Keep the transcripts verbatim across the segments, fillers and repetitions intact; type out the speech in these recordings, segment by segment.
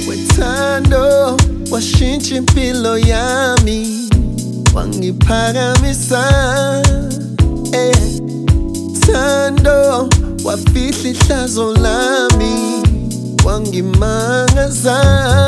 wethando washintsha impilo yami, wangiphakamisa eh. Thando wafihla ihlazo lami, wangimangaza.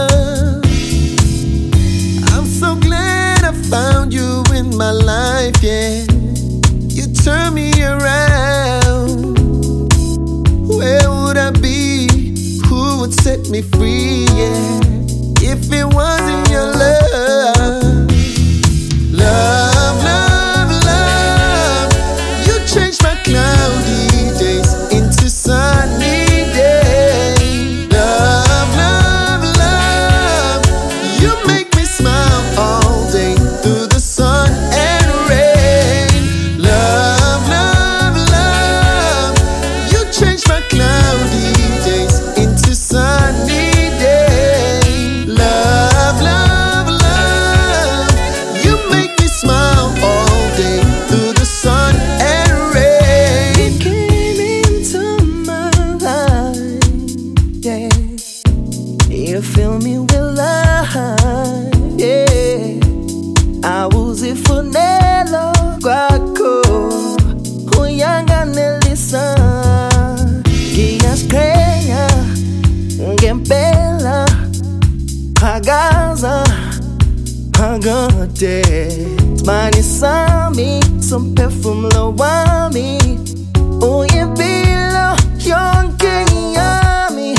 I'm so glad I found you in my life, yeah. You turn me around. Where would I be? Who would set me free, yeah, if it wasn't your love? Love, love, love. You changed my cloudy days into sunny days. Love, love, love. You make me smile all day through the sun and rain. Love, love, love. You changed my cloudy days into sunny days. Love, love, love. You make me smile all day through the sun and rain. You came into my life, yeah. You fill me with love, yeah. Awuzifunela kwakho uyanganelisa, ngiyasiqhenya ngempela, phakaza phakade, isibani sami somphefumulo wami, uyimpilo yonke yami.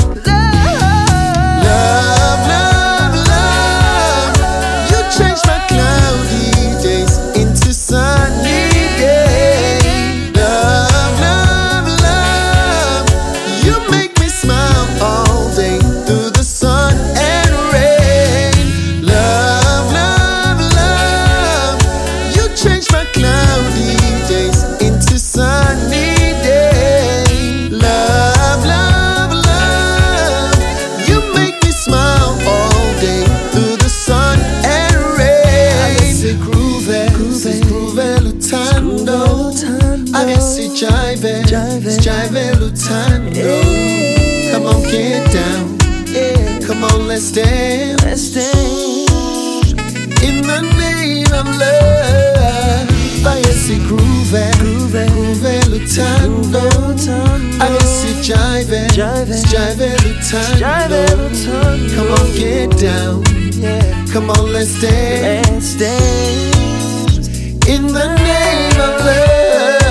Love, love, love. You changed my cloudy days into sunny days. Love, love, love. You make me smile all day through the sun and rain. Love, love, love. You changed my cloudy days into sunny days. Love, love, love. You make me smile all day through the sun and rain. Agesi groove, groove lutando. Agesi jive, jive lutando. Come on, get down. Come on, let's dance. Let's dance. In the name of love. Agesi groove, groove lutando. Agesi jive, jive lutando. Come on, get down. Come on, let's dance. Let's dance. In the name of love.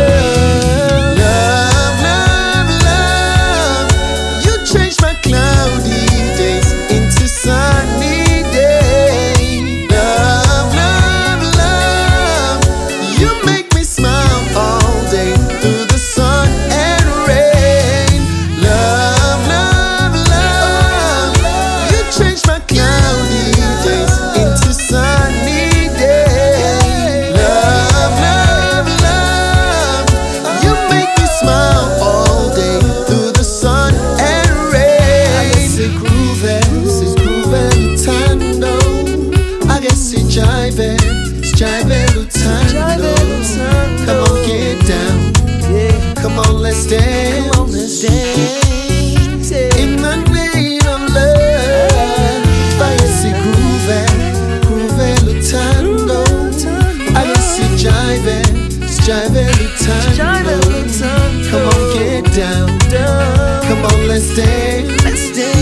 Love, love, love. You changed my cloudy days into sunny days. Love, love, love. You make me smile all day through the sun and rain. Love, love, love. You changed my cloudy days into sunny days. Love, love, love. You make me smile all day through the sun and rain. I guess it groove, it's groove lutando. I guess it jive, it's jive lutando. Come on, get down. Come on, let's dance. Come on, let's dance. In the name of love. I guess it groove, groove lutando. I guess it jive, it's jive lutando. Come on, get down. Come on, let's dance. Let's dance.